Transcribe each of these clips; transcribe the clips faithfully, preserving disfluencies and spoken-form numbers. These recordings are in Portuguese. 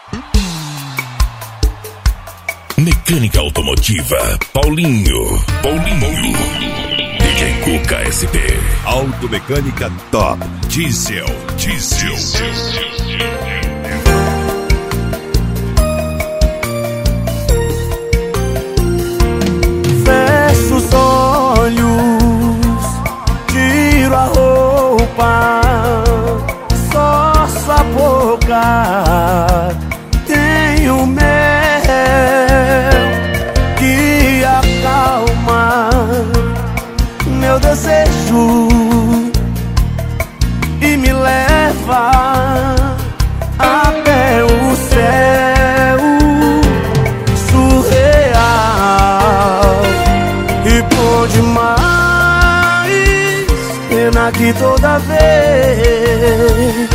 Mecânica automotiva, Paulinho, Paulinho, D J Cuca S P. Automecânica top, diesel, diesel. Fecho os olhos, tiro a roupa, só sua boca tem o mel que acalma meu desejo e me leva até o céu surreal e bom demais. Pena que toda vez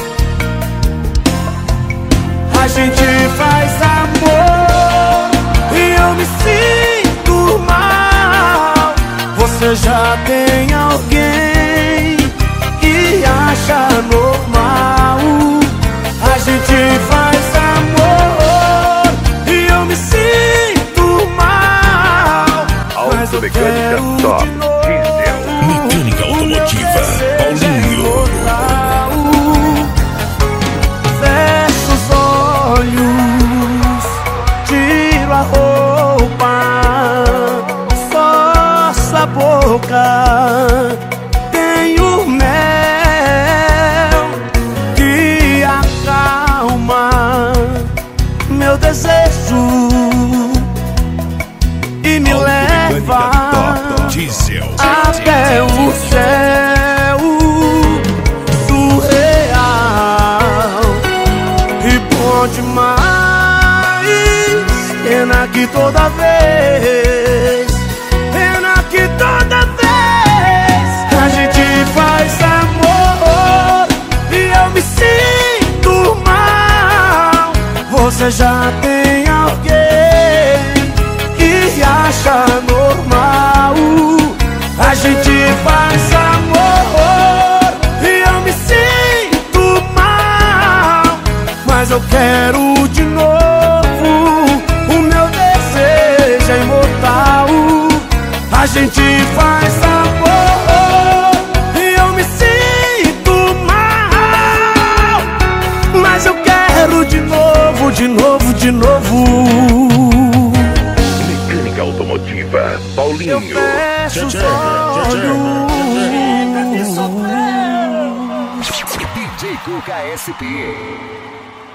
a gente faz amor e eu me sinto mal. Você já tem alguém que acha normal. A gente faz amor e eu me sinto mal. Automecânica top, diesel. Mecânica automotiva, Paulinho. Fecho os olhos, tiro a roupa, só sua boca tem o mel que acalma meu desejo e me leva top, diesel. até o céu surreal e bom demais. Pena que toda vez, pena que toda vez a gente faz amor e eu me sinto mal. Você já tem alguém que acha normal. A gente faz amor e eu me sinto mal, mas eu quero de novo. O meu desejo é imortal. A gente faz amor e eu me sinto mal, mas eu quero de novo, de novo, de novo. Mecânica automotiva, Paulinho. Eu fecho os olhos. D J Cuca S P.